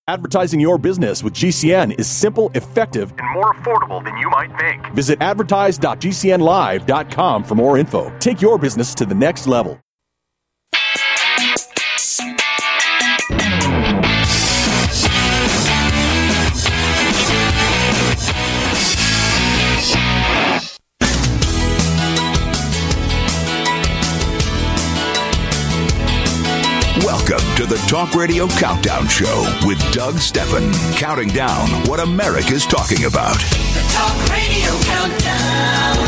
Advertising your business with GCN is simple, effective, and more affordable than you might think. Visit advertise.gcnlive.com for more info. Take your business to the next level. Welcome to the Talk Radio Countdown Show with Doug Steffen, counting down what America's talking about. The Talk Radio Countdown.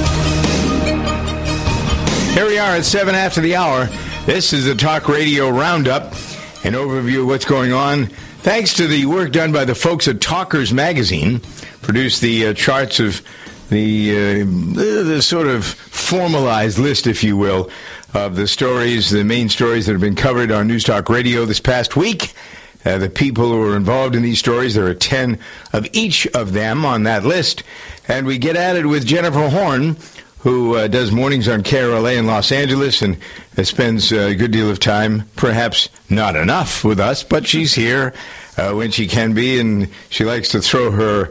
Here we are at 7 after the hour. This is the Talk Radio Roundup, an overview of what's going on. Thanks to the work done by the folks at Talkers Magazine, produced the charts of the sort of formalized list, if you will, of the stories, the main stories that have been covered on News Talk Radio this past week. The people who are involved in these stories, there are 10 of each of them on that list. And we get at it with Jennifer Horn, who does mornings on KRLA in Los Angeles and spends a good deal of time, perhaps not enough with us, but she's here when she can be, and she likes to throw her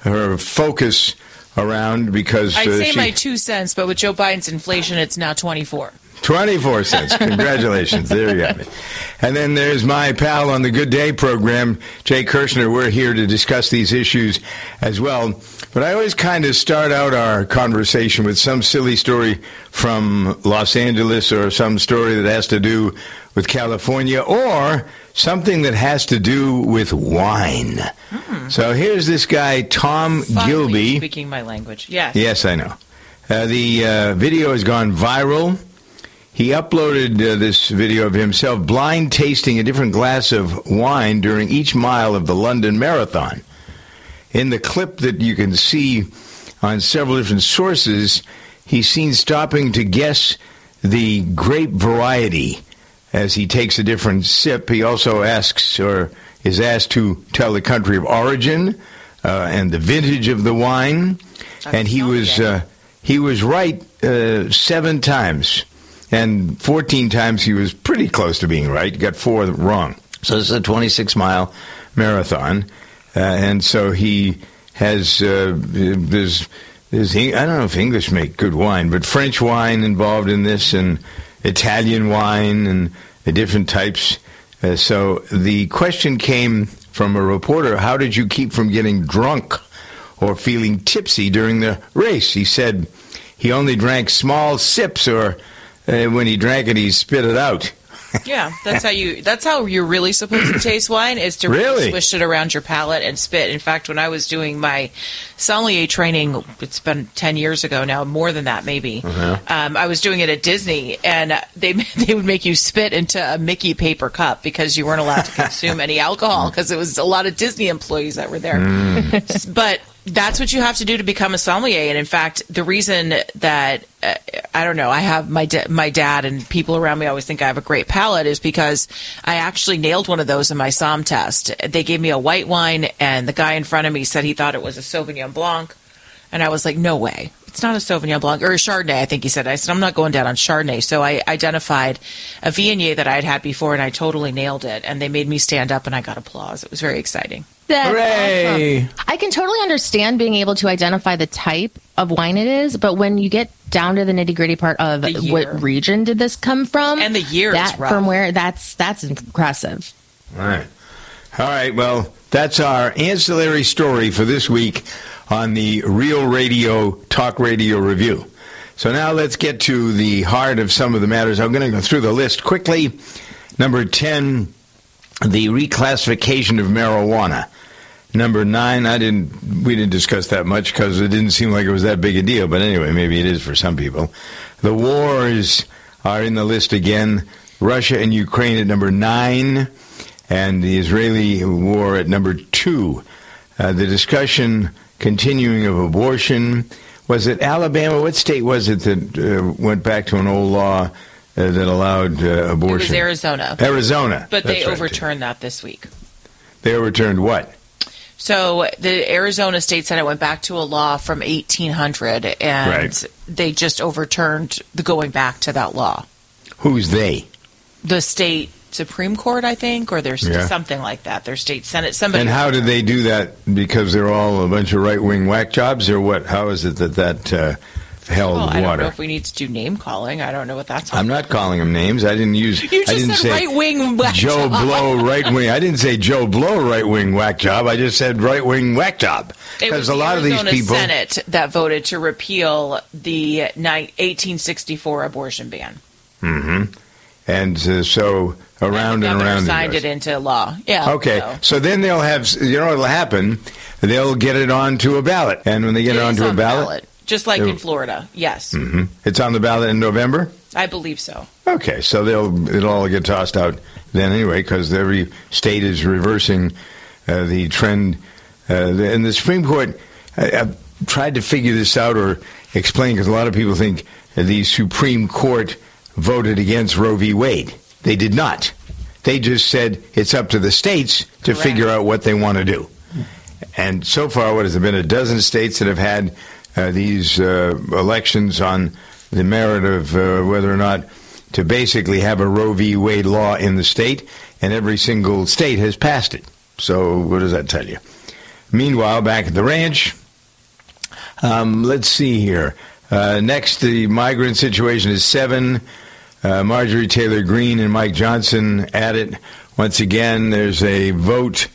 focus around because I'd say my 2 cents, but with Joe Biden's inflation, it's now 24. 24 cents. Congratulations. There you have it. And then there's my pal on the Good Day program, Jay Kirshner. We're here to discuss these issues as well. But I always kind of start out our conversation with some silly story from Los Angeles or some story that has to do with California or something that has to do with wine. So here's this guy, Tom Gilby. Speaking my language. Yes. Yes, I know. The video has gone viral. He uploaded this video of himself blind tasting a different glass of wine during each mile of the London Marathon. In the clip that you can see on several different sources, he's seen stopping to guess the grape variety as he takes a different sip. He also asks or is asked to tell the country of origin and the vintage of the wine. And he was right 7 times. And 14 times he was pretty close to being right. He got 4 wrong. So this is a 26-mile marathon. And so he has, there's I don't know if English make good wine, but French wine involved in this and Italian wine and the different types. So the question came from a reporter, how did you keep from getting drunk or feeling tipsy during the race? He said he only drank small sips or when he drank it, he spit it out. Yeah, that's how you're really supposed to taste wine, is to really swish it around your palate and spit. In fact, when I was doing my sommelier training, it's been 10 years ago now, more than that maybe, I was doing it at Disney, and they would make you spit into a Mickey paper cup because you weren't allowed to consume any alcohol because it was a lot of Disney employees that were there. But that's what you have to do to become a sommelier. And in fact, the reason that, I don't know, I have my dad and people around me always think I have a great palate is because I actually nailed one of those in my somm test. They gave me a white wine, and the guy in front of me said he thought it was a Sauvignon Blanc. And I was like, no way. It's not a Sauvignon Blanc, or a Chardonnay, I think he said. I said, I'm not going down on Chardonnay. So I identified a Viognier that I had before, and I totally nailed it. And they made me stand up, and I got applause. It was very exciting. That's Hooray! Awesome. I can totally understand being able to identify the type of wine it is, but when you get down to the nitty-gritty part of what region did this come from, and the year is rough. From where, that's impressive. All right. Well, that's our ancillary story for this week on the Real Radio Talk Radio Review. So now let's get to the heart of some of the matters. I'm going to go through the list quickly. Number 10, the reclassification of marijuana. Number 9, we didn't discuss that much because it didn't seem like it was that big a deal. But anyway, maybe it is for some people. The wars are in the list again. Russia and Ukraine at number 9, and the Israeli war at number 2. The discussion continuing of abortion. Was it Alabama? What state was it that went back to an old law that allowed abortion? It was Arizona. Arizona. But they overturned that this week. They overturned what? So the Arizona State Senate went back to a law from 1800, and they just overturned the going back to that law. Who's they? The state Supreme Court, I think, or there's something like that. Their state Senate. Somebody. And how did they do that? Because they're all a bunch of right-wing whack jobs, or what? How is it that held water? I don't know if we need to do name calling. I don't know what that's. I'm not calling them names. I didn't use. You just said right-wing whack job. Joe Blow right-wing. I didn't say Joe Blow right-wing whack job. I just said right-wing whack job. Because a lot of these people. Senate that voted to repeal the 1864 abortion ban. Mm-hmm. And so around and around. Signed it into law. Yeah. Okay. So then they'll have. You know what'll happen? They'll get it onto a ballot, and when they get it onto a ballot. Just like in Florida, yes. Mm-hmm. It's on the ballot in November? I believe so. Okay, so it'll all get tossed out then anyway, because every state is reversing the trend. And the Supreme Court, I've tried to figure this out or explain, because a lot of people think the Supreme Court voted against Roe v. Wade. They did not. They just said it's up to the states to figure out what they want to do. And so far, what has there been? A dozen states that have had these elections on the merit of whether or not to basically have a Roe v. Wade law in the state, and every single state has passed it. So what does that tell you? Meanwhile, back at the ranch, let's see here. Next, the migrant situation is 7. Marjorie Taylor Greene and Mike Johnson at it. Once again, there's a vote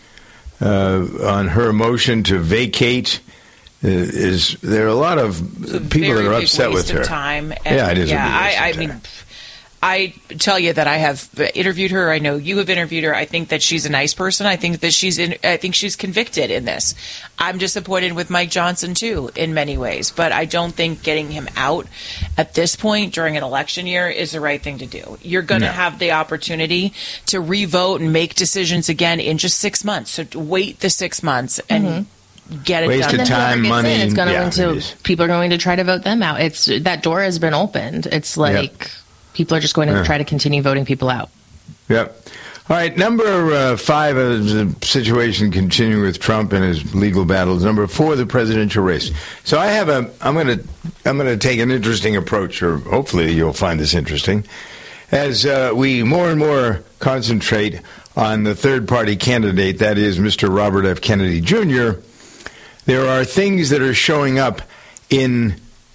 on her motion to vacate. There are a lot of people that are upset with her. Time. And yeah, it is. I mean, I tell you that I have interviewed her. I know you have interviewed her. I think that she's a nice person. I think that she's convicted in this. I'm disappointed with Mike Johnson too, in many ways. But I don't think getting him out at this point during an election year is the right thing to do. You're going to have the opportunity to revote and make decisions again in just 6 months. So wait the 6 months and. Get it Waste done. of time, money. It's going to people are going to try to vote them out. It's that door has been opened. It's like people are just going to try to continue voting people out. Yep. All right. Number 5 is the situation continuing with Trump and his legal battles. Number 4, the presidential race. So I'm going to take an interesting approach, or hopefully you'll find this interesting, as we more and more concentrate on the third-party candidate, that is Mr. Robert F. Kennedy Jr. There are things that are showing up in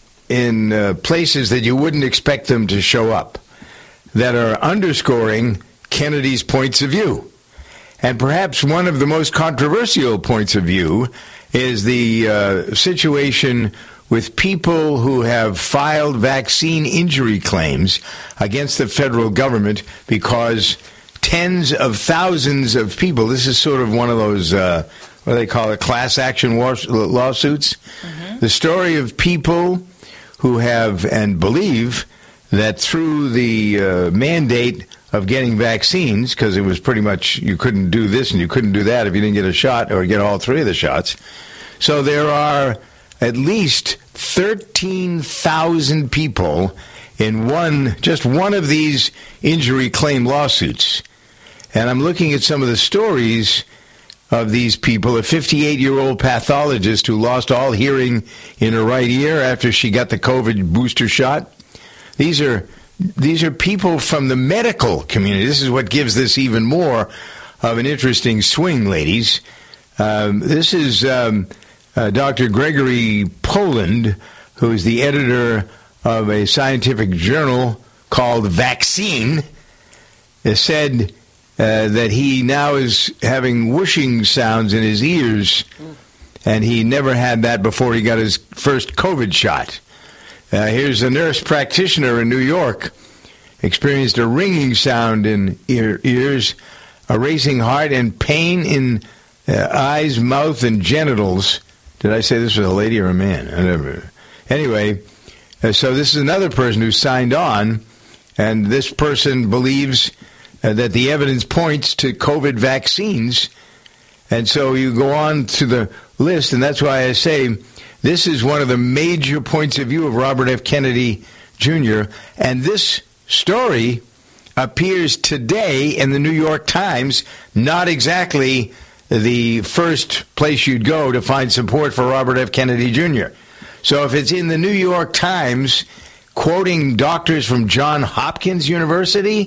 places that you wouldn't expect them to show up that are underscoring Kennedy's points of view. And perhaps one of the most controversial points of view is the situation with people who have filed vaccine injury claims against the federal government because tens of thousands of people, this is sort of one of those, what do they call it, class action lawsuits? Mm-hmm. The story of people who have and believe that through the mandate of getting vaccines, because it was pretty much you couldn't do this and you couldn't do that if you didn't get a shot or get all 3 of the shots. So there are at least 13,000 people in just one of these injury claim lawsuits. And I'm looking at some of the stories of these people. A 58-year-old pathologist who lost all hearing in her right ear after she got the COVID booster shot. These are people from the medical community. This is what gives this even more of an interesting swing, ladies. This is Dr. Gregory Poland, who is the editor of a scientific journal called Vaccine, said that he now is having whooshing sounds in his ears, and he never had that before he got his first COVID shot. Here's a nurse practitioner in New York, experienced a ringing sound in ears, a racing heart, and pain in eyes, mouth, and genitals. Did I say this was a lady or a man? Anyway, so this is another person who signed on, and this person believes that the evidence points to COVID vaccines. And so you go on to the list, and that's why I say this is one of the major points of view of Robert F. Kennedy Jr., and this story appears today in the New York Times, not exactly the first place you'd go to find support for Robert F. Kennedy Jr. So if it's in the New York Times, quoting doctors from Johns Hopkins University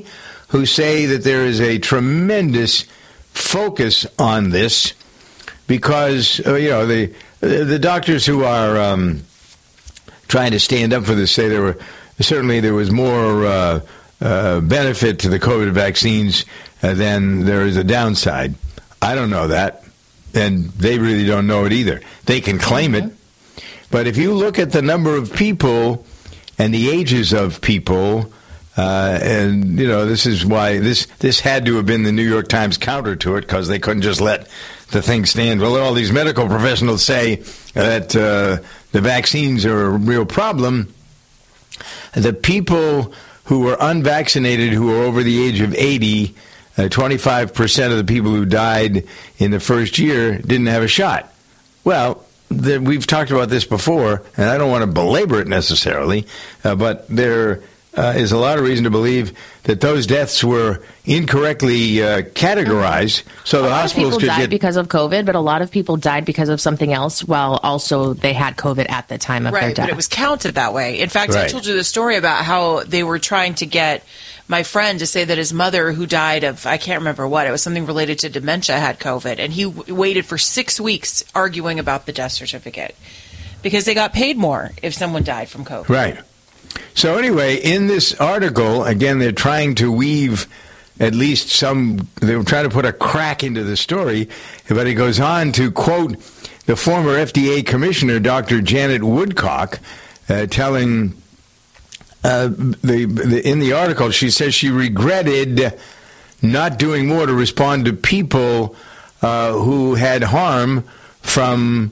who say that there is a tremendous focus on this because, the doctors who are trying to stand up for this say there was more benefit to the COVID vaccines than there is a downside. I don't know that, and they really don't know it either. They can claim it, but if you look at the number of people and the ages of people, and this is why this had to have been the New York Times counter to it, because they couldn't just let the thing stand. Well, all these medical professionals say that the vaccines are a real problem. The people who were unvaccinated, who were over the age of 80, 25% of the people who died in the first year didn't have a shot. Well, we've talked about this before, and I don't want to belabor it necessarily, but there is a lot of reason to believe that those deaths were incorrectly categorized. So the hospitals could died because of COVID, but a lot of people died because of something else, while also they had COVID at the time of their death. But it was counted that way. In fact, I told you the story about how they were trying to get my friend to say that his mother, who died of, I can't remember what, it was something related to dementia, had COVID. And he waited for 6 weeks arguing about the death certificate because they got paid more if someone died from COVID. Right. So anyway, in this article, again, they're trying to weave at least they were trying to put a crack into the story, but it goes on to quote the former FDA commissioner, Dr. Janet Woodcock, telling in the article, she says she regretted not doing more to respond to people who had harm from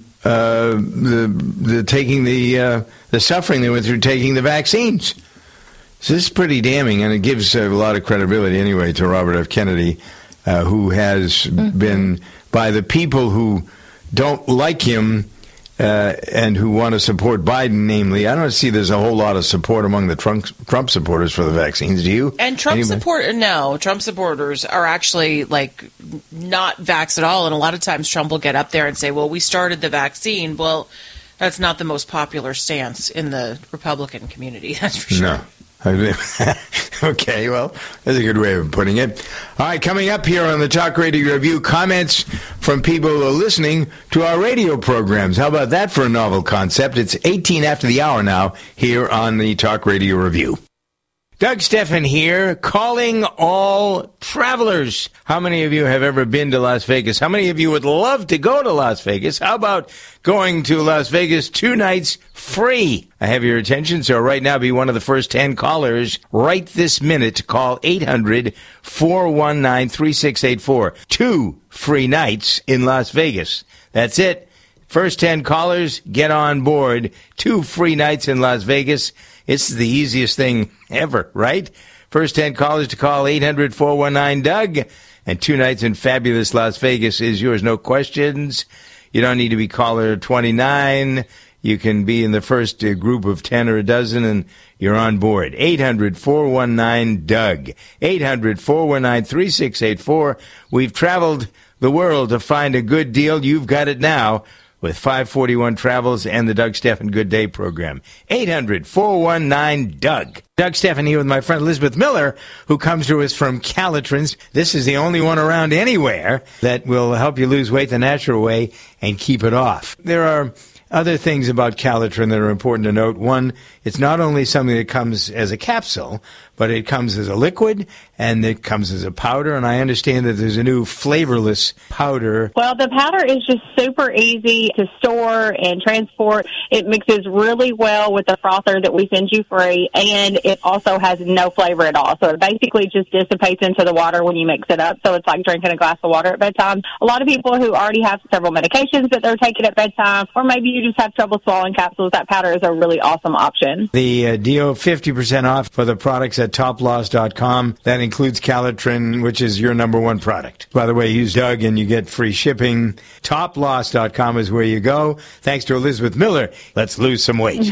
the suffering they went through taking the vaccines. So this is pretty damning, and it gives a lot of credibility anyway to Robert F. Kennedy, who has been, by the people who don't like him and who want to support Biden, namely, I don't see there's a whole lot of support among the Trump supporters for the vaccines. Do you? And Trump supporters are actually not vaxxed at all. And a lot of times Trump will get up there and say, well, we started the vaccine. Well, that's not the most popular stance in the Republican community. That's for sure. No. Okay, well, that's a good way of putting it. All right, coming up here on the Talk Radio Review, comments from people who are listening to our radio programs. How about that for a novel concept? It's 18 after the hour now here on the Talk Radio Review. Doug Stephan here, calling all travelers. How many of you have ever been to Las Vegas? How many of you would love to go to Las Vegas? How about going to Las Vegas 2 nights free? I have your attention, so right now be one of the first 10 callers right this minute to call 800-419-3684. 2 free nights in Las Vegas. That's it. First 10 callers, get on board. 2 free nights in Las Vegas. It's the easiest thing ever, right? First 10 callers to call 800-419-DOUG. And 2 nights in fabulous Las Vegas is yours. No questions. You don't need to be caller 29. You can be in the first group of 10 or a dozen, and you're on board. 800-419-DOUG. 800-419-3684. We've traveled the world to find a good deal. You've got it now with 541 Travels and the Doug Stephan Good Day program. 800-419-DOUG. Doug Stephan here with my friend Elizabeth Miller, who comes to us from Caltrans. This is the only one around anywhere that will help you lose weight the natural way and keep it off. There are other things about Caltrans that are important to note. One, it's not only something that comes as a capsule, but it comes as a liquid and it comes as a powder. And I understand that there's a new flavorless powder. Well, the powder is just super easy to store and transport. It mixes really well with the frother that we send you free, and it also has no flavor at all. So it basically just dissipates into the water when you mix it up. So it's like drinking a glass of water at bedtime. A lot of people who already have several medications that they're taking at bedtime, or maybe you just have trouble swallowing capsules, that powder is a really awesome option. The deal, 50% off for the products at toploss.com. That includes Caltrans, which is your number one product. By the way, use Doug and you get free shipping. Toploss.com is where you go. Thanks to Elizabeth Miller. Let's lose some weight.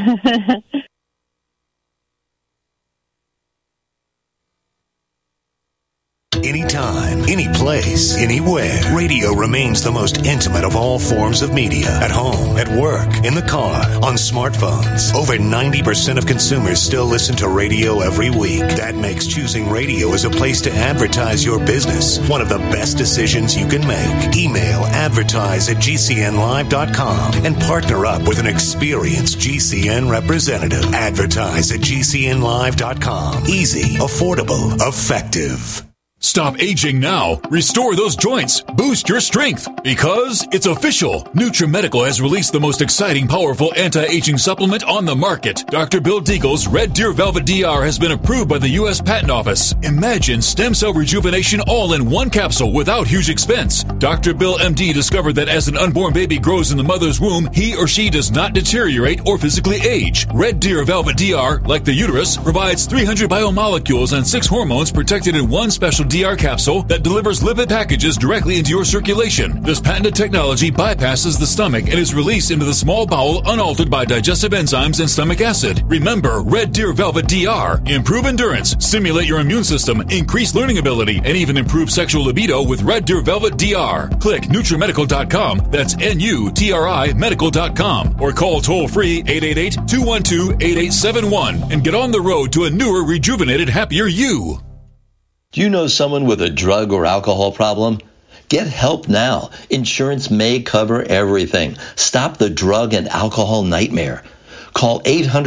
Anytime, any place, anywhere. Radio remains the most intimate of all forms of media. At home, at work, in the car, on smartphones. Over 90% of consumers still listen to radio every week. That makes choosing radio as a place to advertise your business one of the best decisions you can make. Email advertise@gcnlive.com and partner up with an experienced GCN representative. Advertise@gcnlive.com. Easy, affordable, effective. Stop aging now. Restore those joints. Boost your strength. Because it's official. NutriMedical has released the most exciting, powerful anti-aging supplement on the market. Dr. Bill Deagle's Red Deer Velvet DR has been approved by the U.S. Patent Office. Imagine stem cell rejuvenation all in one capsule without huge expense. Dr. Bill MD discovered that as an unborn baby grows in the mother's womb, he or she does not deteriorate or physically age. Red Deer Velvet DR, like the uterus, provides 300 biomolecules and 6 hormones protected in one special DR capsule that delivers lipid packages directly into your circulation. This patented technology bypasses the stomach and is released into the small bowel unaltered by digestive enzymes and stomach acid. Remember, Red Deer Velvet DR. Improve endurance, stimulate your immune system, increase learning ability, and even improve sexual libido with Red Deer Velvet DR. Click NutriMedical.com. That's NUTRI Medical.com. Or call toll-free 888-212-8871 and get on the road to a newer, rejuvenated, happier you. Do you know someone with a drug or alcohol problem? Get help now. Insurance may cover everything. Stop the drug and alcohol nightmare. Call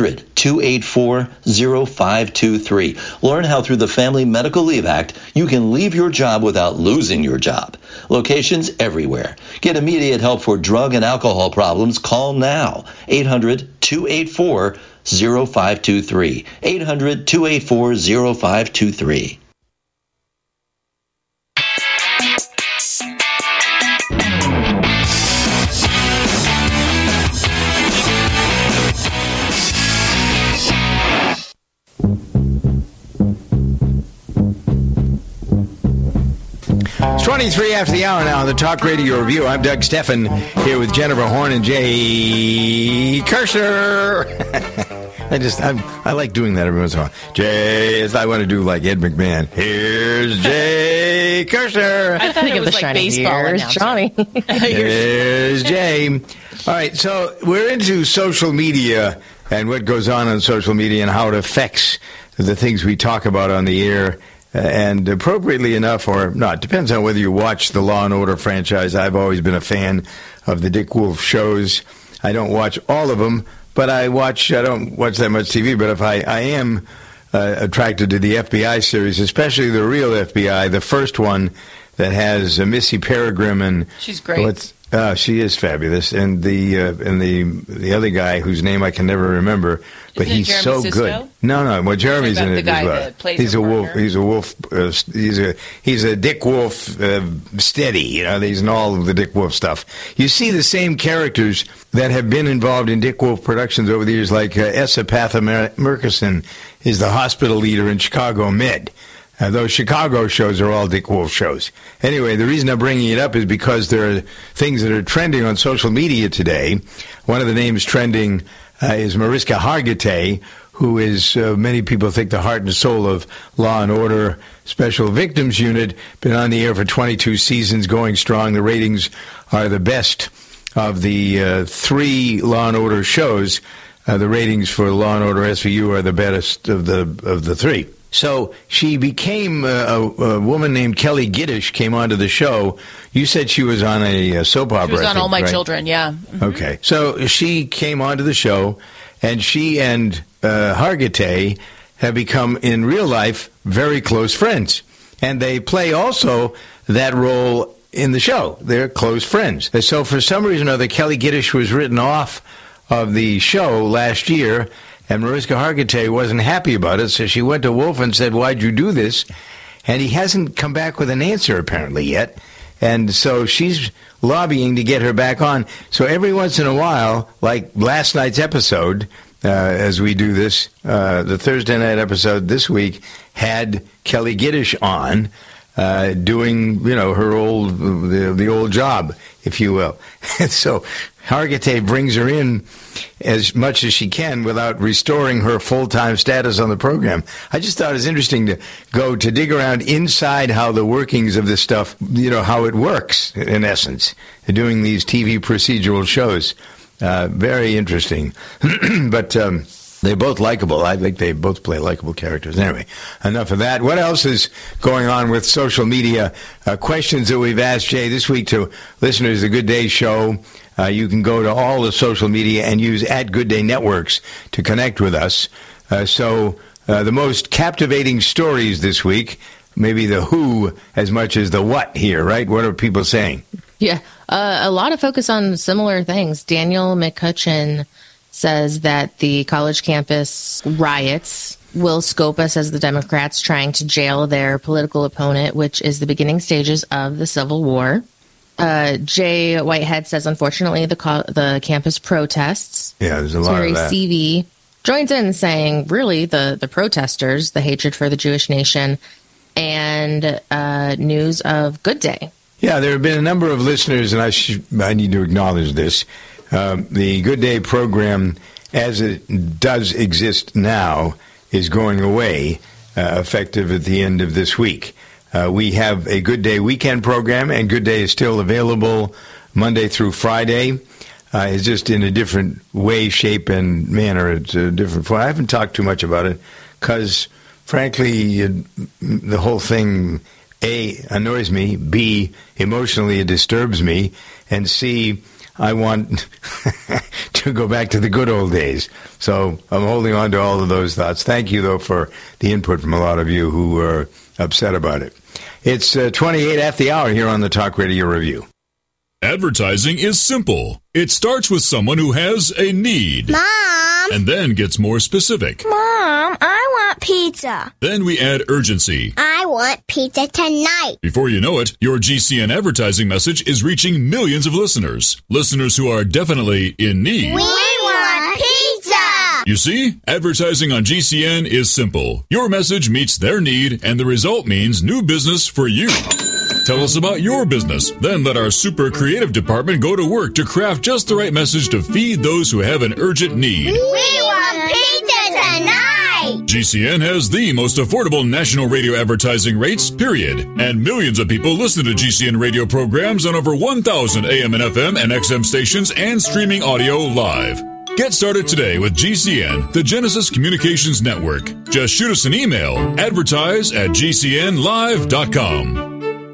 800-284-0523. Learn how through the Family Medical Leave Act, you can leave your job without losing your job. Locations everywhere. Get immediate help for drug and alcohol problems. Call now. 800-284-0523. 800-284-0523. It's 23 after the hour now on the Talk Radio Review. I'm Doug Steffen here with Jennifer Horn and Jay Kirshner. I like doing that every once in a while. Jay, I want to do like Ed McMahon. Here's Jay Kirshner. I thought it was like baseball announcer. Johnny. Here's Jay. All right, so we're into social media and what goes on social media and how it affects the things we talk about on the air. And appropriately enough, or not, depends on whether you watch the Law & Order franchise. I've always been a fan of the Dick Wolf shows. I don't watch all of them, but I don't watch that much TV. But if I am attracted to the FBI series, especially the real FBI, the first one that has Missy Peregrym. And she's great. She is fabulous. And the other guy whose name I can never remember, but he's so good. No. Well, Jeremy's in it as well. He's a wolf. He's a wolf. He's a Dick Wolf steady. You know, he's in all of the Dick Wolf stuff. You see the same characters that have been involved in Dick Wolf productions over the years, like Essa Patha-Murkison is the hospital leader in Chicago Med. Those Chicago shows are all Dick Wolf shows. Anyway, the reason I'm bringing it up is because there are things that are trending on social media today. One of the names trending is Mariska Hargitay, who is, many people think, the heart and soul of Law & Order Special Victims Unit. Been on the air for 22 seasons, going strong. The ratings are the best of the 3 Law & Order shows. The ratings for Law & Order SVU are the best of the 3. So she became a woman named Kelly Giddish came onto the show. You said she was on a soap opera. She was on All My Children, yeah. Mm-hmm. Okay. So she came onto the show, and she and Hargitay have become, in real life, very close friends. And they play also that role in the show. They're close friends. And so for some reason or other, Kelly Giddish was written off of the show last year, and Mariska Hargitay wasn't happy about it, so she went to Wolf and said, "Why'd you do this?" And he hasn't come back with an answer apparently yet. And so she's lobbying to get her back on. So every once in a while, like last night's episode, as we do this, the Thursday night episode this week had Kelly Giddish on. doing, her the old job, if you will. And so Hargitay brings her in as much as she can without restoring her full-time status on the program. I just thought it was interesting to dig around inside how the workings of this stuff, how it works, in essence, doing these TV procedural shows. Very interesting. But they're both likable. I think they both play likable characters. Anyway, enough of that. What else is going on with social media? Questions that we've asked, Jay, this week to listeners of the Good Day Show. You can go to all the social media and use @Good Day Networks to connect with us. So the most captivating stories this week, maybe the who as much as the what here, right? What are people saying? Yeah, a lot of focus on similar things. Daniel McCutcheon says that the college campus riots will scope us as the Democrats trying to jail their political opponent, which is the beginning stages of the Civil War. Jay Whitehead says, unfortunately, the campus protests. Yeah, there's a lot of that. Terry CV joins in saying, really, the protesters, the hatred for the Jewish nation, and news of Good Day. Yeah, there have been a number of listeners, and I need to acknowledge this. The Good Day program, as it does exist now, is going away, effective at the end of this week. We have a Good Day weekend program, and Good Day is still available Monday through Friday. It's just in a different way, shape, and manner. It's a different form. I haven't talked too much about it because, frankly, the whole thing, A, annoys me, B, emotionally it disturbs me, and C, I want to go back to the good old days. So I'm holding on to all of those thoughts. Thank you, though, for the input from a lot of you who are upset about it. It's 28 after the hour here on the Talk Radio Review. Advertising is simple. It starts with someone who has a need. Mom! And then gets more specific. Mom, I want pizza. Then we add urgency. I want pizza tonight. Before you know it, your GCN advertising message is reaching millions of listeners. Listeners who are definitely in need. We want pizza! You see, advertising on GCN is simple. Your message meets their need, and the result means new business for you. Tell us about your business. Then let our super creative department go to work to craft just the right message to feed those who have an urgent need. We want pizza tonight! GCN has the most affordable national radio advertising rates, period. And millions of people listen to GCN radio programs on over 1,000 AM and FM and XM stations and streaming audio live. Get started today with GCN, the Genesis Communications Network. Just shoot us an email, advertise@gcnlive.com.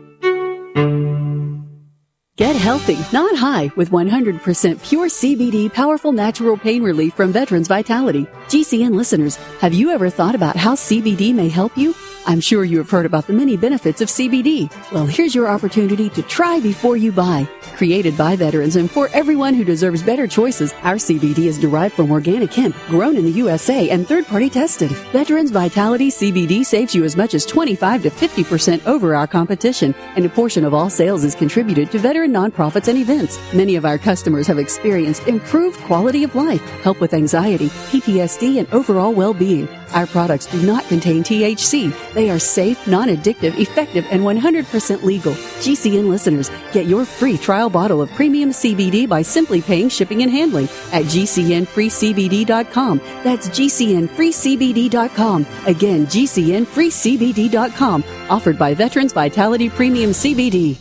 Get healthy, not high, with 100% pure CBD powerful natural pain relief from Veterans Vitality. GCN listeners, have you ever thought about how CBD may help you? I'm sure you have heard about the many benefits of CBD. Well, here's your opportunity to try before you buy. Created by veterans and for everyone who deserves better choices, our CBD is derived from organic hemp, grown in the USA and third-party tested. Veterans Vitality CBD saves you as much as 25 to 50% over our competition, and a portion of all sales is contributed to veteran nonprofits and events. Many of our customers have experienced improved quality of life, help with anxiety, PTSD, and overall well-being. Our products do not contain THC. They are safe, non-addictive, effective, and 100% legal. GCN listeners, get your free trial bottle of premium CBD by simply paying shipping and handling at GCNFreeCBD.com. That's GCNFreeCBD.com. Again, GCNFreeCBD.com. Offered by Veterans Vitality Premium CBD.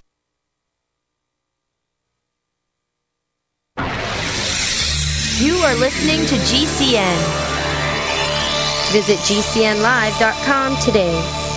You are listening to GCN. Visit GCNlive.com today.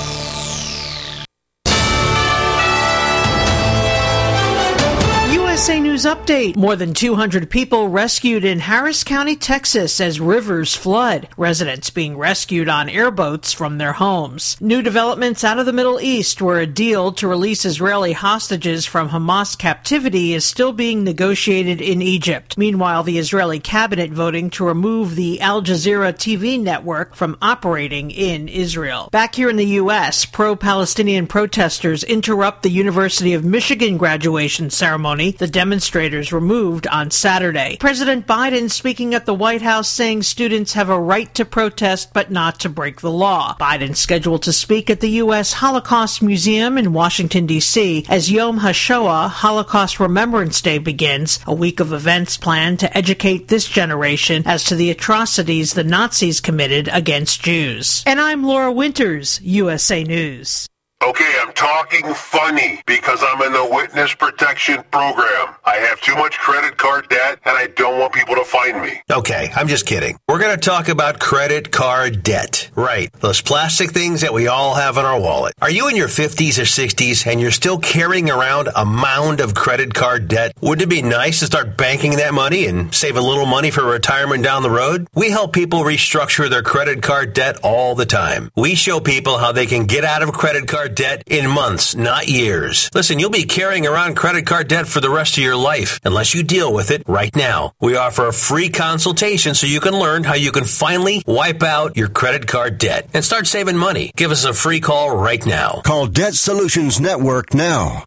USA News Update. More than 200 people rescued in Harris County, Texas as rivers flood. Residents being rescued on airboats from their homes. New developments out of the Middle East, where a deal to release Israeli hostages from Hamas captivity is still being negotiated in Egypt. Meanwhile, the Israeli cabinet voting to remove the Al Jazeera TV network from operating in Israel. Back here in the U.S., pro-Palestinian protesters interrupt the University of Michigan graduation ceremony. The The demonstrators were moved on Saturday. President Biden speaking at the White House saying students have a right to protest but not to break the law. Biden scheduled to speak at the U.S. Holocaust Museum in Washington, D.C. as Yom HaShoah, Holocaust Remembrance Day, begins, a week of events planned to educate this generation as to the atrocities the Nazis committed against Jews. And I'm Laura Winters, USA News. Okay, I'm talking funny because I'm in the witness protection program. I have too much credit card debt and I don't want people to find me. Okay, I'm just kidding. We're going to talk about credit card debt. Right, those plastic things that we all have in our wallet. Are you in your 50s or 60s and you're still carrying around a mound of credit card debt? Wouldn't it be nice to start banking that money and save a little money for retirement down the road? We help people restructure their credit card debt all the time. We show people how they can get out of credit card debt in months, not years. Listen, you'll be carrying around credit card debt for the rest of your life unless you deal with it right now. We offer a free consultation so you can learn how you can finally wipe out your credit card debt and start saving money. Give us a free call right now. Call Debt Solutions Network now.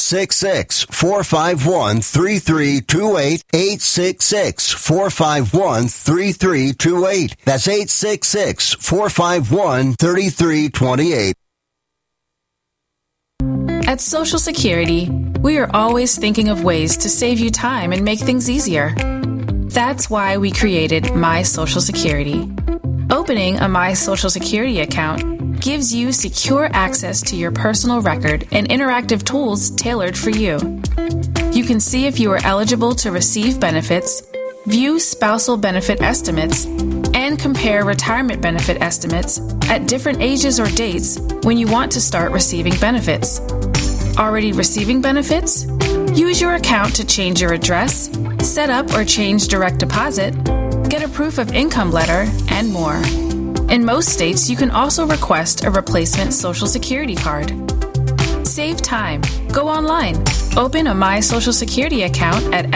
866-451-3328. 866-451-3328. That's 866-451-3328. At Social Security, we are always thinking of ways to save you time and make things easier. That's why we created My Social Security. Opening a My Social Security account gives you secure access to your personal record and interactive tools tailored for you. You can see if you are eligible to receive benefits, view spousal benefit estimates, and compare retirement benefit estimates at different ages or dates when you want to start receiving benefits. Already receiving benefits? Use your account to change your address, set up or change direct deposit, get a proof of income letter, and more. In most states, you can also request a replacement Social Security card. Save time. Go online. Open a My Social Security account at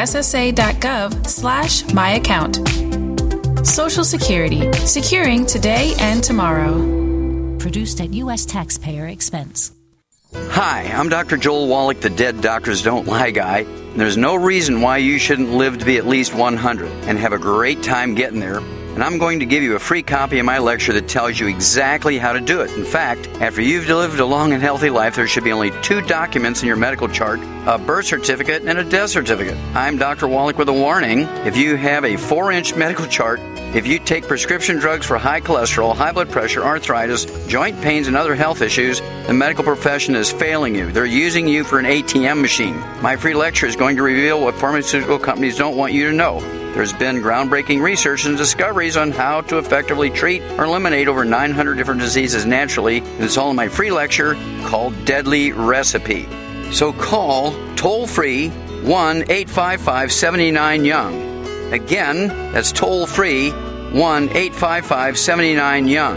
ssa.gov/myaccount. Social Security. Securing today and tomorrow. Produced at U.S. taxpayer expense. Hi, I'm Dr. Joel Wallach, the Dead Doctors Don't Lie guy. There's no reason why you shouldn't live to be at least 100 and have a great time getting there. And I'm going to give you a free copy of my lecture that tells you exactly how to do it. In fact, after you've lived a long and healthy life, there should be only 2 documents in your medical chart, a birth certificate and a death certificate. I'm Dr. Wallach with a warning. If you have a 4-inch medical chart, if you take prescription drugs for high cholesterol, high blood pressure, arthritis, joint pains, and other health issues, the medical profession is failing you. They're using you for an ATM machine. My free lecture is going to reveal what pharmaceutical companies don't want you to know. There's been groundbreaking research and discoveries on how to effectively treat or eliminate over 900 different diseases naturally, and it's all in my free lecture called Deadly Recipe. So call toll-free 1-855-79-YOUNG. Again, that's toll-free 1-855-79-YOUNG.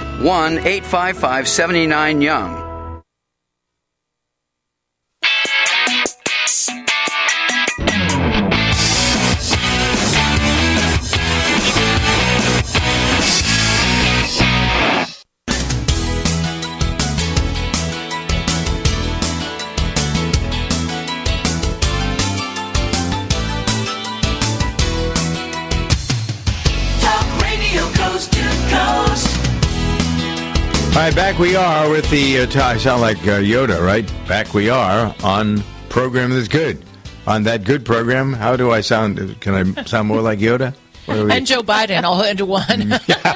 1-855-79-YOUNG. All right, back we are with the, I sound like Yoda, right? Back we are on program that's good. On that good program, how do I sound? Can I sound more like Yoda? And Joe Biden all into one.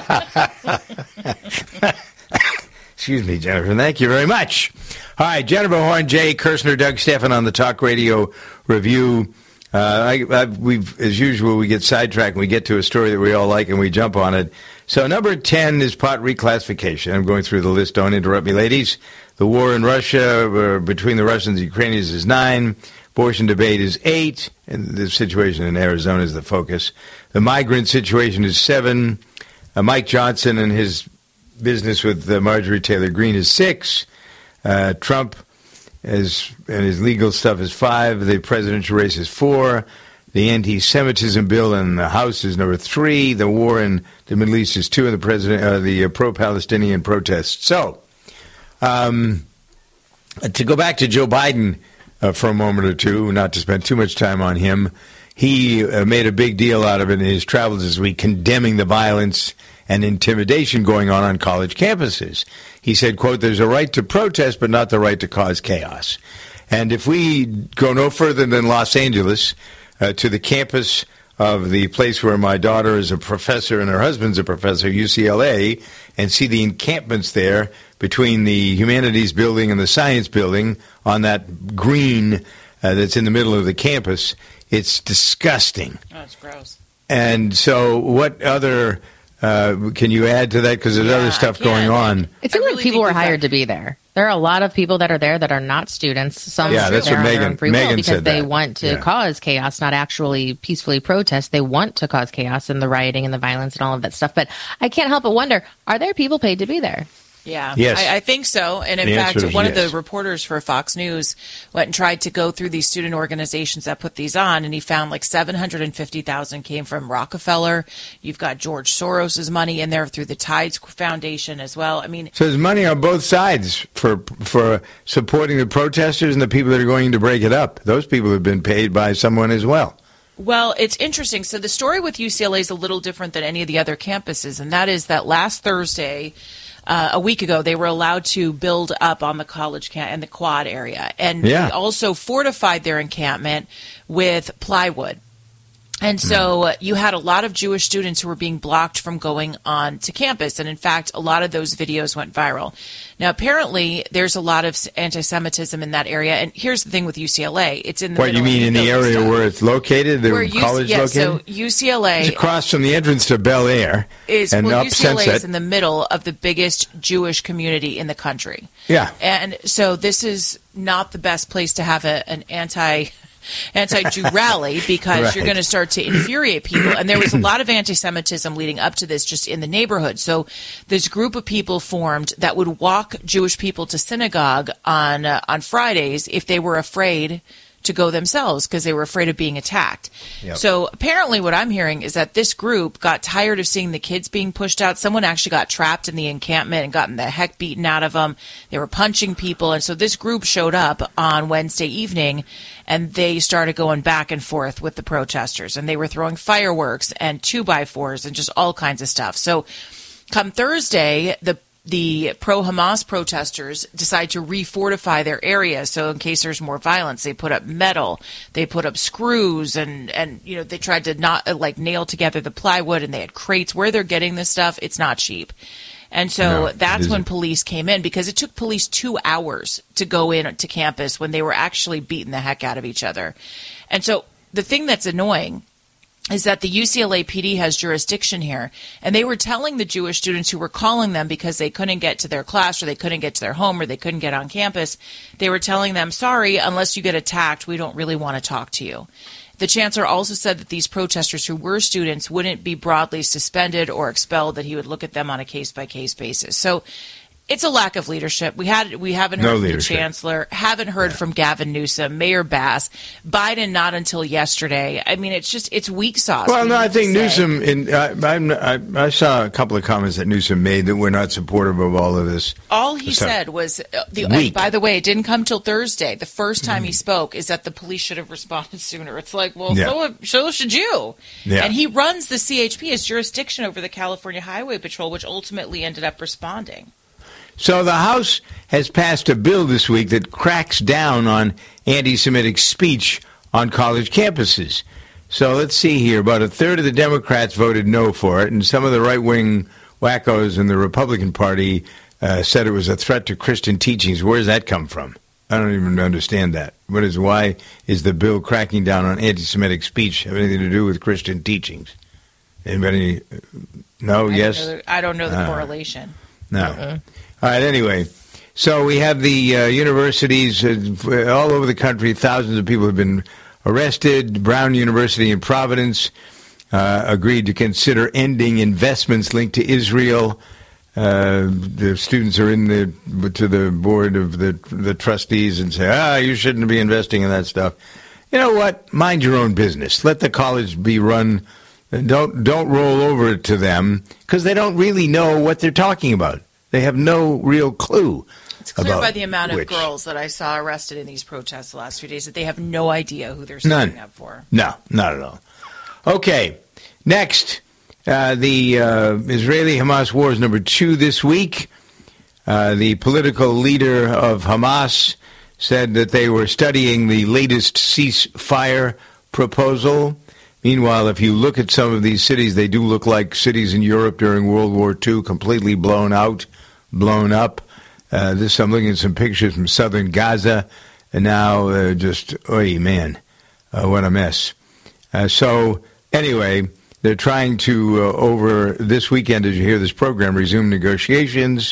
Excuse me, Jennifer. Thank you very much. All right, Jennifer Horn, Jay Kirshner, Doug Stephan on the Talk Radio Review. We've, as usual, we get sidetracked and we get to a story that we all like and we jump on it. So number 10 is pot reclassification. I'm going through the list. Don't interrupt me, ladies. The war in Russia, between the Russians and the Ukrainians, is 9. Abortion debate is 8. And the situation in Arizona is the focus. The migrant situation is 7. Mike Johnson and his business with Marjorie Taylor Greene is 6. Trump and his legal stuff is 5. The presidential race is 4. The anti-Semitism bill in the House is number 3. The war in the Middle East is 2. And the pro-Palestinian protests. So, to go back to Joe Biden, for a moment or two, not to spend too much time on him. He made a big deal out of it in his travels this week, condemning the violence and intimidation going on college campuses. He said, quote, "There's a right to protest, but not the right to cause chaos." And if we go no further than Los Angeles, to the campus of the place where my daughter is a professor and her husband's a professor, UCLA, and see the encampments there between the humanities building and the science building on that green that's in the middle of the campus, it's disgusting. Oh, it's gross. And so what other can you add to that? Because there's other stuff going on. It seems like people were hired to be there. There are a lot of people that are there that are not students. Some that's what Megan because said they want to cause chaos, not actually peacefully protest. They want to cause chaos and the rioting and the violence and all of that stuff. But I can't help but wonder, are there people paid to be there? Yeah, yes. I think so. And in fact, one of the reporters for Fox News went and tried to go through these student organizations that put these on, and he found like $750,000 came from Rockefeller. You've got George Soros's money in there through the Tides Foundation as well. I mean, so there's money on both sides for supporting the protesters and the people that are going to break it up. Those people have been paid by someone as well. Well, it's interesting. So the story with UCLA is a little different than any of the other campuses, and that is that last Thursday, a week ago, they were allowed to build up on the college and the quad area. And they also fortified their encampment with plywood. And so you had a lot of Jewish students who were being blocked from going on to campus. And in fact, a lot of those videos went viral. Now, apparently, there's a lot of anti-Semitism in that area. And here's the thing with UCLA. It's in the What, you mean in the area where it's located, the college located? So UCLA... It's across from the entrance to Bel Air. UCLA is in the middle of the biggest Jewish community in the country. Yeah. And so this is not the best place to have an anti-Jew rally because you're going to start to infuriate people. And there was a lot of anti-Semitism leading up to this just in the neighborhood. So this group of people formed that would walk Jewish people to synagogue on Fridays if they were afraid to go themselves because they were afraid of being attacked. Yep. So apparently what I'm hearing is that this group got tired of seeing the kids being pushed out. Someone actually got trapped in the encampment and gotten the heck beaten out of them. They were punching people. And so this group showed up on Wednesday evening and they started going back and forth with the protesters. And they were throwing fireworks and 2x4s and just all kinds of stuff. So come Thursday, the pro-Hamas protesters decide to refortify their area. So in case there's more violence, they put up metal, they put up screws, and they tried to not nail together the plywood, and they had crates. Where they're getting this stuff, it's not cheap. And so that's when police came in, because it took police 2 hours to go in to campus when they were actually beating the heck out of each other. And so the thing that's annoying is that the UCLA PD has jurisdiction here, and they were telling the Jewish students who were calling them because they couldn't get to their class or they couldn't get to their home or they couldn't get on campus, they were telling them, sorry, unless you get attacked, we don't really want to talk to you. The chancellor also said that these protesters who were students wouldn't be broadly suspended or expelled, that he would look at them on a case-by-case basis. So it's a lack of leadership. We haven't heard from the chancellor, haven't heard from Gavin Newsom, Mayor Bass, Biden not until yesterday. I mean, it's weak sauce. Well, no, I think Newsom. I saw a couple of comments that Newsom made that were not supportive of all of this. All he said was, and by the way, it didn't come till Thursday. The first time he spoke is that the police should have responded sooner. It's like, well, so should you. Yeah. And he runs the CHP, his jurisdiction over the California Highway Patrol, which ultimately ended up responding. So the House has passed a bill this week that cracks down on anti-Semitic speech on college campuses. So let's see here. About a third of the Democrats voted no for it, and some of the right-wing wackos in the Republican Party said it was a threat to Christian teachings. Where does that come from? I don't even understand that. Why is the bill cracking down on anti-Semitic speech have anything to do with Christian teachings? Anybody? No? Yes? I don't know the correlation. No. Uh-uh. All right, anyway, so we have the universities all over the country. Thousands of people have been arrested. Brown University in Providence agreed to consider ending investments linked to Israel. The students are to the board of the trustees and say, you shouldn't be investing in that stuff. You know what? Mind your own business. Let the college be run. Don't roll over to them because they don't really know what they're talking about. They have no real clue. It's clear by the amount of girls that I saw arrested in these protests the last few days that they have no idea who they're standing up for. No, not at all. Okay, next, the Israeli-Hamas war is number 2 this week. The political leader of Hamas said that they were studying the latest ceasefire proposal. Meanwhile, if you look at some of these cities, they do look like cities in Europe during World War II, completely blown up. I'm looking at some pictures from southern Gaza, and now what a mess. So anyway, they're trying to, over this weekend, as you hear this program, resume negotiations.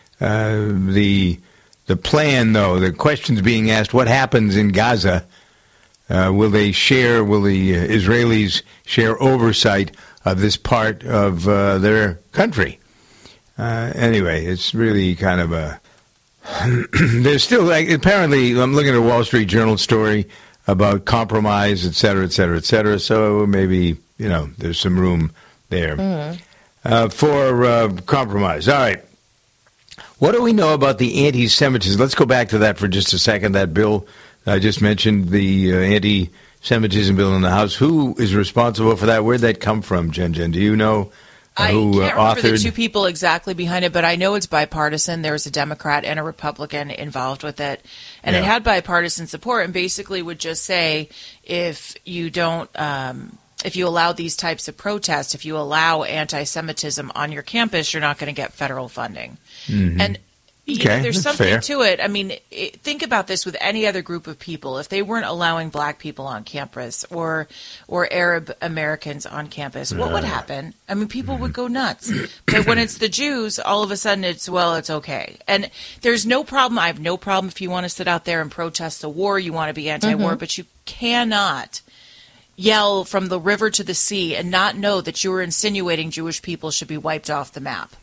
The plan, though, the questions being asked, what happens in Gaza? Will the Israelis share oversight of this part of their country? Anyway, it's really kind of a... There's still, apparently, I'm looking at a Wall Street Journal story about compromise, et cetera, et cetera, et cetera. So maybe, there's some room there for compromise. All right. What do we know about the anti-Semitism? Let's go back to that for just a second. That bill I just mentioned, the anti-Semitism bill in the House. Who is responsible for that? Where'd that come from, Jen? Do you know who I can't remember authored? the two people exactly behind it, but I know it's bipartisan. There was a Democrat and a Republican involved with it, and it had bipartisan support, and basically would just say if you don't... if you allow these types of protests, if you allow anti-Semitism on your campus, you're not going to get federal funding. Mm-hmm. And there's something fair to it. I mean, think about this with any other group of people. If they weren't allowing black people on campus or Arab Americans on campus, what would happen? I mean, people would go nuts. But when it's the Jews, all of a sudden it's okay. And there's no problem. I have no problem if you want to sit out there and protest the war, you want to be anti-war, but you cannot yell from the river to the sea and not know that you are insinuating Jewish people should be wiped off the map.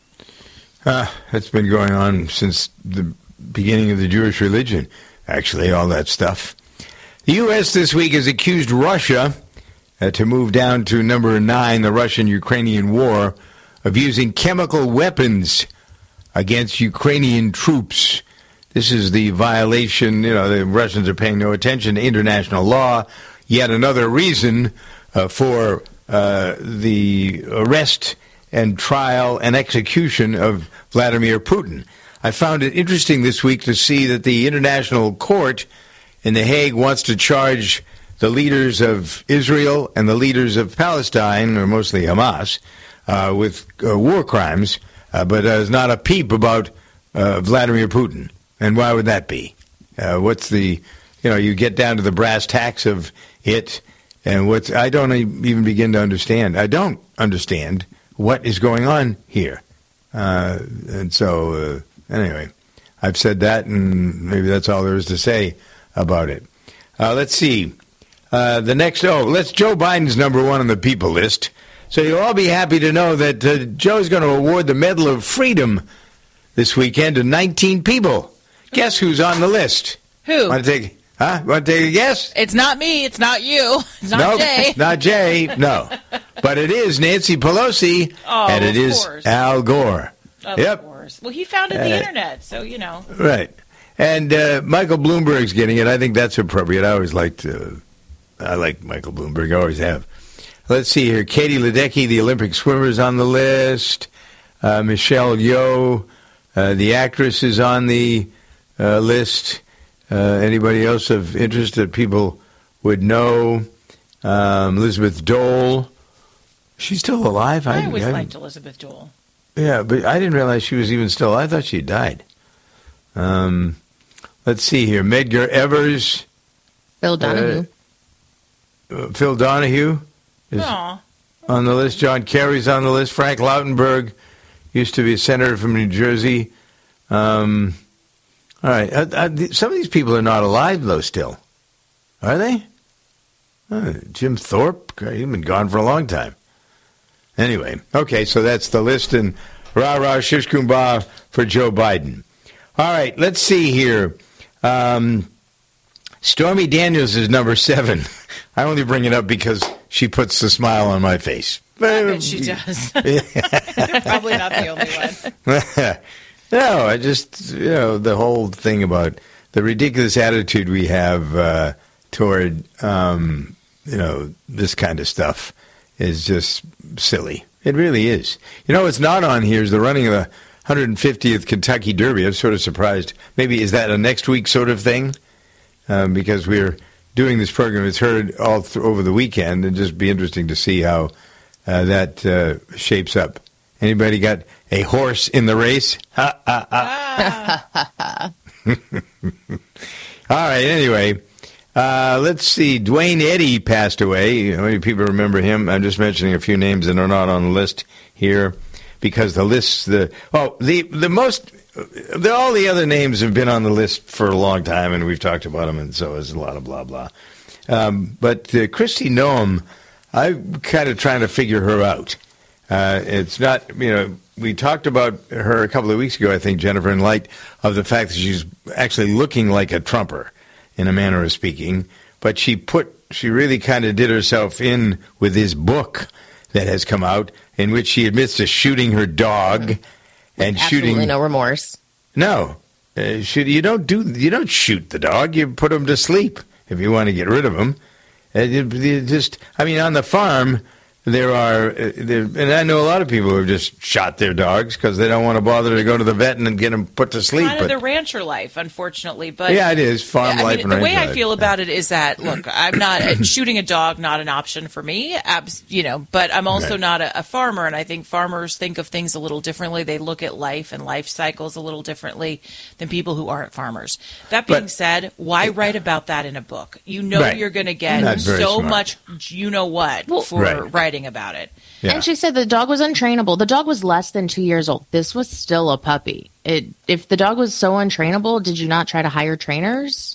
That's been going on since the beginning of the Jewish religion, actually, all that stuff. The U.S. this week has accused Russia to move down to number 9, the Russian-Ukrainian war, of using chemical weapons against Ukrainian troops. This is the violation, the Russians are paying no attention to international law. Yet another reason for the arrest and trial and execution of Vladimir Putin. I found it interesting this week to see that the International Court in The Hague wants to charge the leaders of Israel and the leaders of Palestine, or mostly Hamas, with war crimes, but there's not a peep about Vladimir Putin. And why would that be? What's the... you get down to the brass tacks of it, and I don't even begin to understand. I don't understand what is going on here. And so, anyway, I've said that, and maybe that's all there is to say about it. Let's see. The next, Joe Biden's number 1 on the people list. So you'll all be happy to know that Joe's going to award the Medal of Freedom this weekend to 19 people. Guess who's on the list? Who? Want to take a guess? It's not me. It's not you. It's not Jay. Not Jay. No. But it is Nancy Pelosi, and it is Al Gore. Of course. Well, he founded the Internet, so, Right. And Michael Bloomberg's getting it. I think that's appropriate. I like Michael Bloomberg. I always have. Let's see here. Katie Ledecky, the Olympic swimmer, is on the list. Michelle Yeoh, the actress, is on the list. Anybody else of interest that people would know? Elizabeth Dole. She's still alive? I always liked Elizabeth Dole. Yeah, but I didn't realize she was even still alive. I thought she died. Let's see here. Medgar Evers. Phil Donahue. Phil Donahue is on the list. John Kerry's on the list. Frank Lautenberg used to be a senator from New Jersey. All right. Some of these people are not alive, though, still. Are they? Jim Thorpe? He's been gone for a long time. Anyway, okay, so that's the list, and rah-rah, shish kumbah for Joe Biden. All right, let's see here. Stormy Daniels is number 7. I only bring it up because she puts the smile on my face. I bet she does. Probably not the only one. No, I just, the whole thing about the ridiculous attitude we have toward, this kind of stuff is just silly. It really is. What's not on here is the running of the 150th Kentucky Derby. I'm sort of surprised. Maybe is that a next week sort of thing? Because we're doing this program. It's heard all over the weekend, and just be interesting to see how that shapes up. Anybody got a horse in the race? Ha, ha, ha. All right, anyway, let's see. Dwayne Eddy passed away. How many people remember him? I'm just mentioning a few names that are not on the list here because the list, all the other names have been on the list for a long time, and we've talked about them, and so is a lot of blah, blah. But Kristi Noem, I'm kind of trying to figure her out. It's not, we talked about her a couple of weeks ago, I think, Jennifer, in light of the fact that she's actually looking like a Trumper, in a manner of speaking. But she really kind of did herself in with this book that has come out, in which she admits to shooting her dog and Absolutely no remorse. No, you don't shoot the dog. You put him to sleep if you want to get rid of him. On the farm. There are, and I know a lot of people who have just shot their dogs because they don't want to bother to go to the vet and get them put to sleep. Kind of the rancher life, unfortunately. But yeah, it is farm life. And the way life. I feel about it is that, look, I'm not shooting a dog, not an option for me. But I'm also not a farmer, and I think farmers think of things a little differently. They look at life and life cycles a little differently than people who aren't farmers. That being said, why write about that in a book? You're going to get so much, for writing about it. Yeah. And she said the dog was untrainable. The dog was less than 2 years old. This was still a puppy. If the dog was so untrainable, did you not try to hire trainers?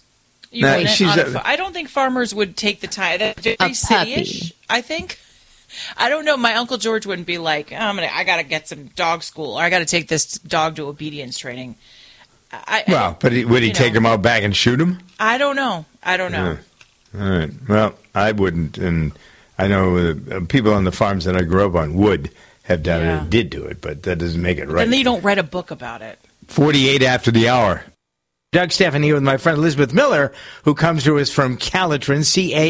I don't think farmers would take the time. That's very city-ish, I think. I don't know. My Uncle George wouldn't be like, I got to get some dog school, or I got to take this dog to obedience training. But would he take him out back and shoot him? I don't know. Yeah. All right. Well, I wouldn't, and I know people on the farms that I grew up on would have done it and did do it, but that doesn't make it right. And then you don't write a book about it. 48 after the hour. Doug Stephan here with my friend Elizabeth Miller, who comes to us from Calotren,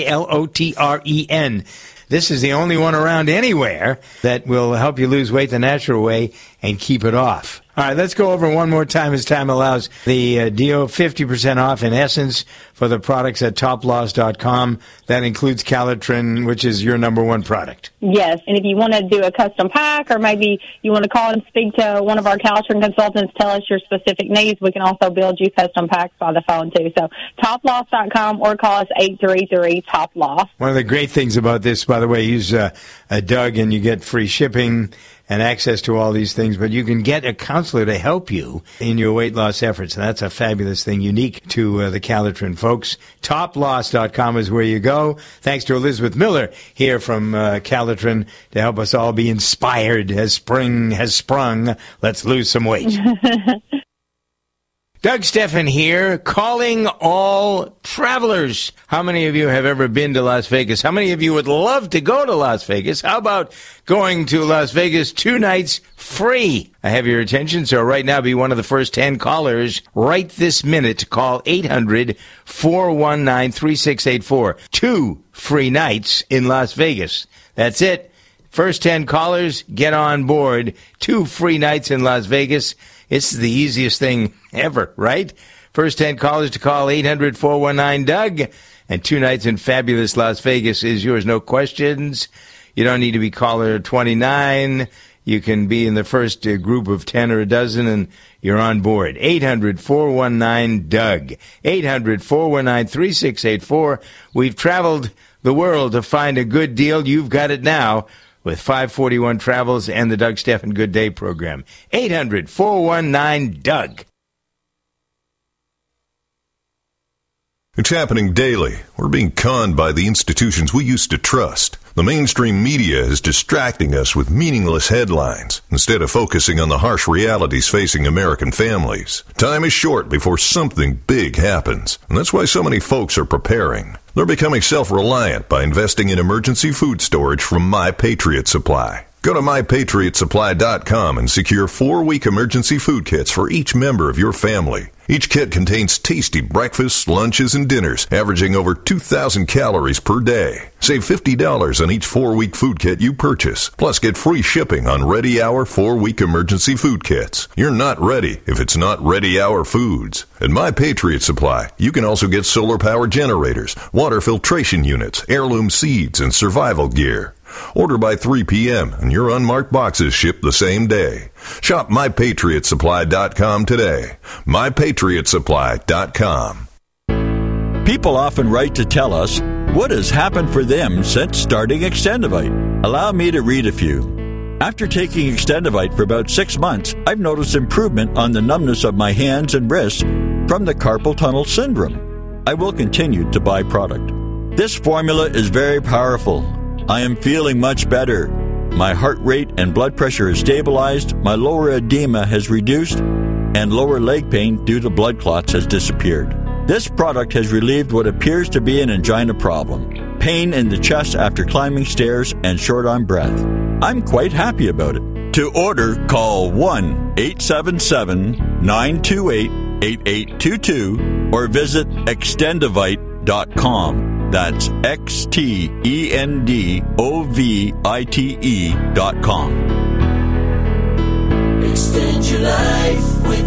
Calotren. This is the only one around anywhere that will help you lose weight the natural way and keep it off. All right, let's go over one more time as time allows. The deal, 50% off in essence for the products at toploss.com. That includes Calotren, which is your number one product. Yes, and if you want to do a custom pack, or maybe you want to call and speak to one of our Calotren consultants, tell us your specific needs, we can also build you custom packs by the phone too. So toploss.com or call us 833-TOP-LOSS. One of the great things about this, by the way, use a Doug and you get free shipping and access to all these things, but you can get a counselor to help you in your weight loss efforts, and that's a fabulous thing unique to the Calotren folks. TopLoss.com is where you go. Thanks to Elizabeth Miller here from Calotren to help us all be inspired as spring has sprung. Let's lose some weight. Doug Stephan here, calling all travelers. How many of you have ever been to Las Vegas? How many of you would love to go to Las Vegas? How about going to Las Vegas 2 nights free? I have your attention, so right now be one of the first 10 callers right this minute. Call 800-419-3684. 2 free nights in Las Vegas. That's it. First 10 callers, get on board. 2 free nights in Las Vegas. It's the easiest thing ever, right? First 10 callers to call 800-419-DOUG. And 2 nights in fabulous Las Vegas is yours. No questions. You don't need to be caller 29. You can be in the first group of 10 or a dozen, and you're on board. 800-419-DOUG. 800-419-3684. We've traveled the world to find a good deal. You've got it now with 541 Travels and the Doug Stephan Good Day program. 800-419-DOUG. It's happening daily. We're being conned by the institutions we used to trust. The mainstream media is distracting us with meaningless headlines instead of focusing on the harsh realities facing American families. Time is short before something big happens, and that's why so many folks are preparing. They're becoming self-reliant by investing in emergency food storage from My Patriot Supply. Go to MyPatriotSupply.com and secure 4-week emergency food kits for each member of your family. Each kit contains tasty breakfasts, lunches, and dinners, averaging over 2,000 calories per day. Save $50 on each 4-week food kit you purchase. Plus, get free shipping on Ready Hour 4-week emergency food kits. You're not ready if it's not Ready Hour foods. At My Patriot Supply, you can also get solar power generators, water filtration units, heirloom seeds, and survival gear. Order by 3 p.m. and your unmarked boxes ship the same day. Shop MyPatriotSupply.com today. MyPatriotSupply.com. People often write to tell us what has happened for them since starting Extendivite. Allow me to read a few. After taking Extendivite for about 6 months, I've noticed improvement on the numbness of my hands and wrists from the carpal tunnel syndrome. I will continue to buy product. This formula is very powerful. I am feeling much better. My heart rate and blood pressure is stabilized, my lower edema has reduced, and lower leg pain due to blood clots has disappeared. This product has relieved what appears to be an angina problem, pain in the chest after climbing stairs, and short on breath. I'm quite happy about it. To order, call 1-877-928-8822 or visit Extendivite.com. That's XTENDOVITE.com. Extend your life with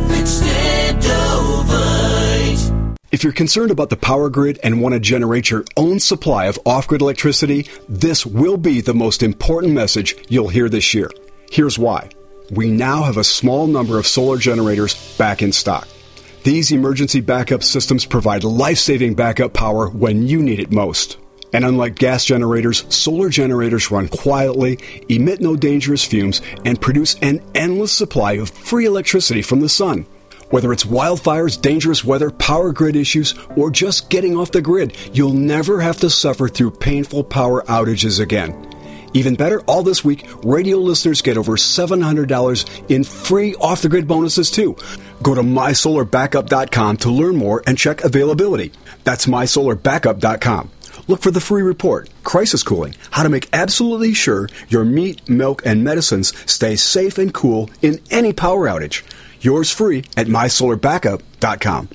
Extendovite. If you're concerned about the power grid and want to generate your own supply of off-grid electricity, this will be the most important message you'll hear this year. Here's why. We now have a small number of solar generators back in stock. These emergency backup systems provide life-saving backup power when you need it most. And unlike gas generators, solar generators run quietly, emit no dangerous fumes, and produce an endless supply of free electricity from the sun. Whether it's wildfires, dangerous weather, power grid issues, or just getting off the grid, you'll never have to suffer through painful power outages again. Even better, all this week, radio listeners get over $700 in free off-the-grid bonuses, too. Go to MySolarBackup.com to learn more and check availability. That's MySolarBackup.com. Look for the free report, Crisis Cooling, how to make absolutely sure your meat, milk, and medicines stay safe and cool in any power outage. Yours free at MySolarBackup.com.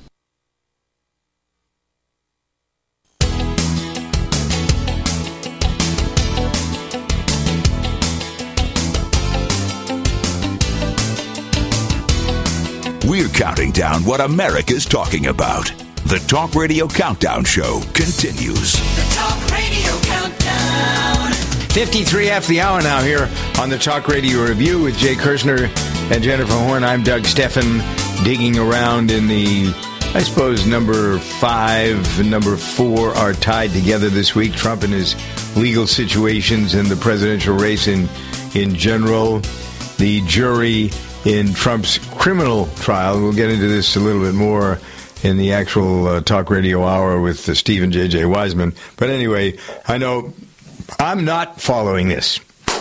We're counting down what America's talking about. The Talk Radio Countdown Show continues. The Talk Radio Countdown. 53 after the hour now here on the Talk Radio Review with Jay Kirshner and Jennifer Horn. I'm Doug Steffen, digging around in the, I suppose, number 5 and number 4 are tied together this week. Trump and his legal situations in the presidential race in general. The jury in Trump's criminal trial. We'll get into this a little bit more in the actual Talk Radio Hour with Stephen J.J. Wiseman. But anyway, I know I'm not following this.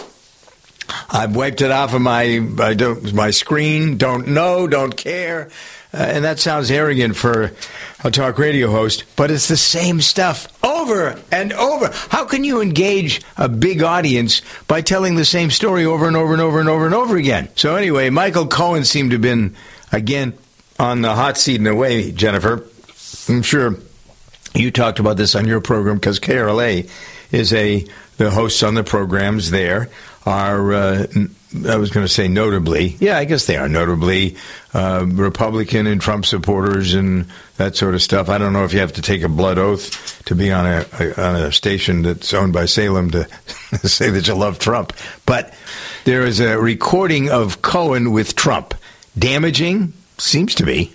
I've wiped it off of my screen. Don't know, don't care. And that sounds arrogant for a talk radio host, but it's the same stuff over and over. How can you engage a big audience by telling the same story over and over and over and over and over again? So anyway, Michael Cohen seemed to have been, again, on the hot seat in a way, Jennifer. I'm sure you talked about this on your program because KRLA is the hosts on the programs there are, I was going to say notably, yeah, I guess they are notably Republican and Trump supporters and that sort of stuff. I don't know if you have to take a blood oath to be on a station that's owned by Salem to say that you love Trump. But there is a recording of Cohen with Trump. Damaging? Seems to be.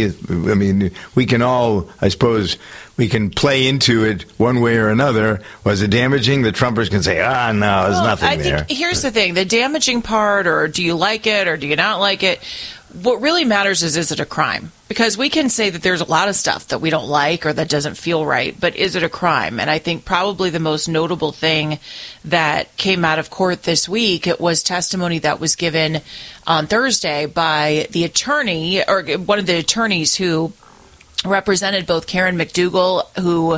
We can all, I suppose, we can play into it one way or another. Was it damaging? The Trumpers can say, no, there's nothing there. I think here's the thing. The damaging part, or do you like it or do you not like it, what really matters is it a crime? Because we can say that there's a lot of stuff that we don't like or that doesn't feel right, but is it a crime? And I think probably the most notable thing that came out of court this week, it was testimony that was given on Thursday by the attorney, or one of the attorneys who represented both Karen McDougal, who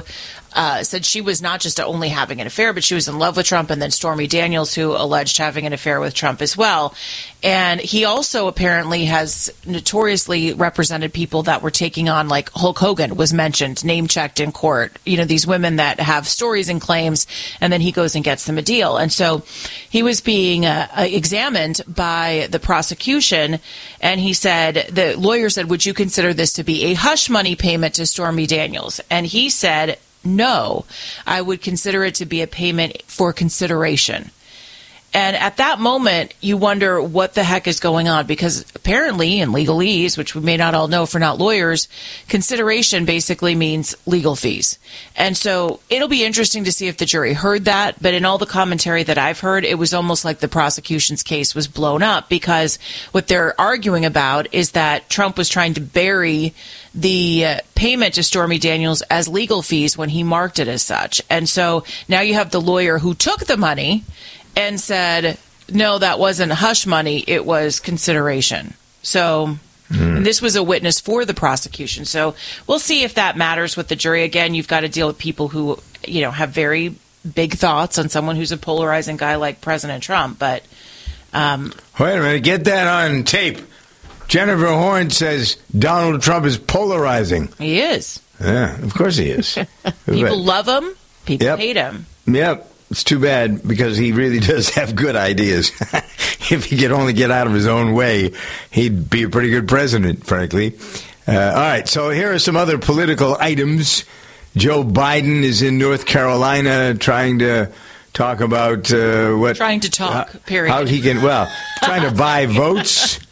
said she was not just only having an affair, but she was in love with Trump, and then Stormy Daniels, who alleged having an affair with Trump as well. And he also apparently has notoriously represented people that were taking on, like Hulk Hogan was mentioned, name-checked in court, these women that have stories and claims, and then he goes and gets them a deal. And so he was being examined by the prosecution, and he said, the lawyer said, would you consider this to be a hush money payment to Stormy Daniels? And he said, no, I would consider it to be a payment for consideration. And at that moment, you wonder what the heck is going on, because apparently in legalese, which we may not all know if we're not lawyers, consideration basically means legal fees. And so it'll be interesting to see if the jury heard that. But in all the commentary that I've heard, it was almost like the prosecution's case was blown up, because what they're arguing about is that Trump was trying to bury the payment to Stormy Daniels as legal fees when he marked it as such. And so now you have the lawyer who took the money and said, no, that wasn't hush money, it was consideration. So and this was a witness for the prosecution. So we'll see if that matters with the jury. Again, you've got to deal with people who, have very big thoughts on someone who's a polarizing guy like President Trump. But wait a minute, get that on tape. Jennifer Horn says Donald Trump is polarizing. He is. Yeah, of course he is. People love him. People hate him. Yep. It's too bad, because he really does have good ideas. If he could only get out of his own way, he'd be a pretty good president, frankly. All right, so here are some other political items. Joe Biden is in North Carolina trying to talk about Trying to talk, period. How he can, trying to buy votes.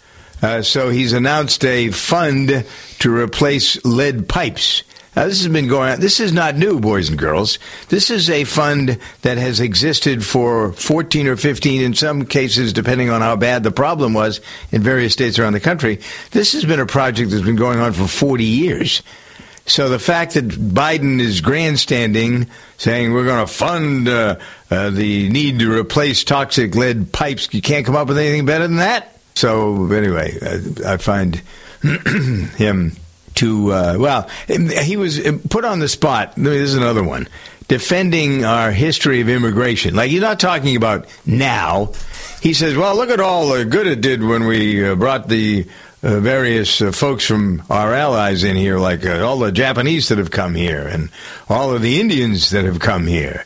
So he's announced a fund to replace lead pipes. Now, this has been going on. This is not new, boys and girls. This is a fund that has existed for 14 or 15, in some cases, depending on how bad the problem was, in various states around the country. This has been a project that's been going on for 40 years. So the fact that Biden is grandstanding, saying we're going to fund the need to replace toxic lead pipes, you can't come up with anything better than that? So anyway, I find him he was put on the spot. This is another one. Defending our history of immigration. Like, he's not talking about now. He says, well, look at all the good it did when we brought the various folks from our allies in here, like all the Japanese that have come here and all of the Indians that have come here.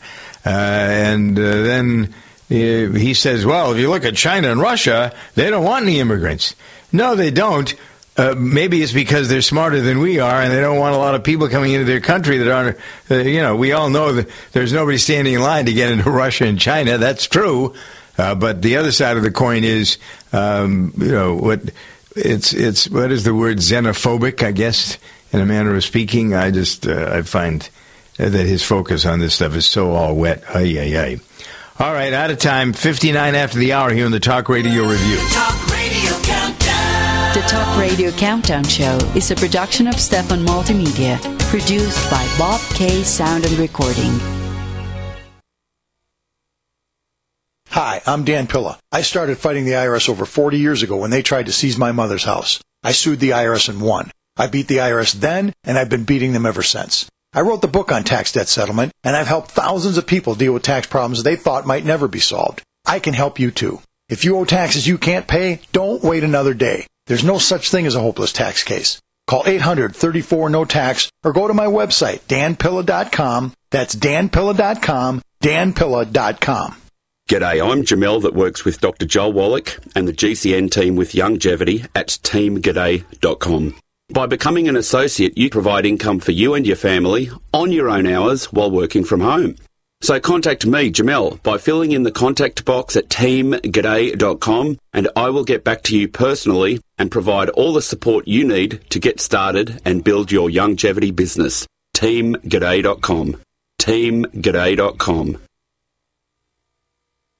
Then he says, well, if you look at China and Russia, they don't want any immigrants. No, they don't. Maybe it's because they're smarter than we are, and they don't want a lot of people coming into their country that aren't, we all know that there's nobody standing in line to get into Russia and China. That's true. But the other side of the coin is, what is the word, xenophobic, I guess, in a manner of speaking. I find that his focus on this stuff is so all wet. Ay, ay, ay. All right, out of time, 59 after the hour here on the Talk Radio Review. Talk Radio Countdown. The Talk Radio Countdown Show is a production of Stefan Multimedia, produced by Bob K. Sound and Recording. Hi, I'm Dan Pilla. I started fighting the IRS over 40 years ago when they tried to seize my mother's house. I sued the IRS and won. I beat the IRS then, and I've been beating them ever since. I wrote the book on tax debt settlement, and I've helped thousands of people deal with tax problems they thought might never be solved. I can help you too. If you owe taxes you can't pay, don't wait another day. There's no such thing as a hopeless tax case. Call 800-34-NO-TAX or go to my website, danpilla.com. That's danpilla.com, danpilla.com. G'day, I'm Jamel that works with Dr. Joel Wallach and the GCN team with Longevity at teamg'day.com. By becoming an associate, you provide income for you and your family on your own hours while working from home. So contact me, Jamel, by filling in the contact box at teamg'day.com, and I will get back to you personally and provide all the support you need to get started and build your longevity business. teamg'day.com. teamg'day.com.